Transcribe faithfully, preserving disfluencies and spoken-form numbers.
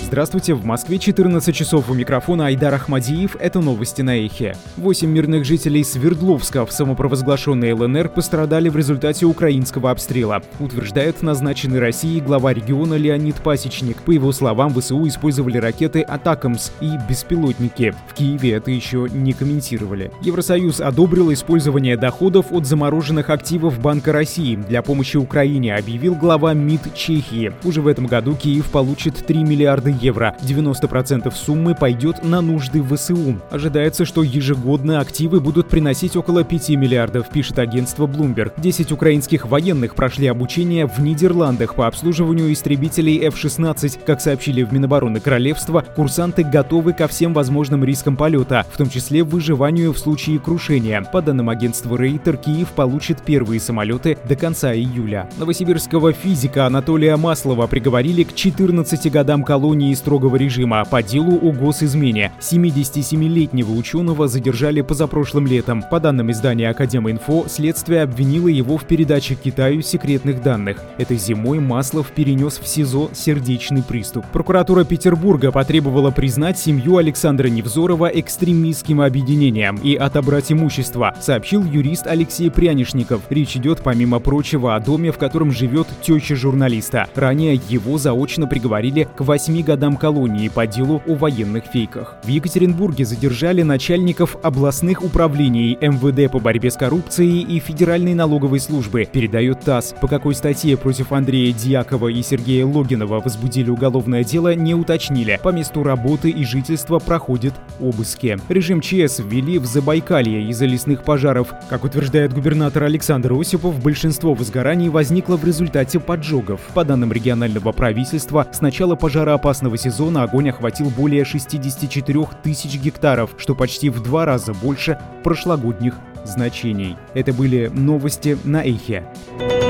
Здравствуйте, в Москве четырнадцать часов, у микрофона Айдар Ахмадиев, это новости на Эхе. Восемь мирных жителей Свердловска в самопровозглашенной ЛНР пострадали в результате украинского обстрела, утверждает назначенный Россией глава региона Леонид Пасечник. По его словам, ВСУ использовали ракеты «Атакамс» и беспилотники. В Киеве это еще не комментировали. Евросоюз одобрил использование доходов от замороженных активов Банка России для помощи Украине, объявил глава МИД Чехии. Уже в этом году Киев получит три миллиарда евро. девяносто процентов суммы пойдет на нужды ВСУ. Ожидается, что ежегодно активы будут приносить около пяти миллиардов, пишет агентство Bloomberg. десять украинских военных прошли обучение в Нидерландах по обслуживанию истребителей эф шестнадцать. Как сообщили в Минобороны Королевства, курсанты готовы ко всем возможным рискам полета, в том числе выживанию в случае крушения. По данным агентства Рейтер, Киев получит первые самолеты до конца июля. Новосибирского физика Анатолия Маслова приговорили к четырнадцати годам колонии строгого режима по делу о госизмене. семидесятисемилетнего ученого задержали позапрошлым летом. По данным издания Академинфо, следствие обвинило его в передаче Китаю секретных данных. Этой зимой Маслов перенес в СИЗО сердечный приступ. Прокуратура Петербурга потребовала признать семью Александра Невзорова экстремистским объединением и отобрать имущество, сообщил юрист Алексей Прянишников. Речь идет, помимо прочего, о доме, в котором живет теща журналиста. Ранее его заочно приговорили к восьми годам колонии по делу о военных фейках. В Екатеринбурге задержали начальников областных управлений эм вэ дэ по борьбе с коррупцией и Федеральной налоговой службы, передает ТАСС. По какой статье против Андрея Дьякова и Сергея Логинова возбудили уголовное дело, не уточнили. По месту работы и жительства проходят обыски. Режим ЧС ввели в Забайкалье из-за лесных пожаров. Как утверждает губернатор Александр Осипов, большинство возгораний возникло в результате поджогов. По данным регионального правительства, с начала пожароопасного сезона огонь охватил более шестидесяти четырёх тысяч гектаров, что почти в два раза больше прошлогодних значений. Это были новости на Эхе.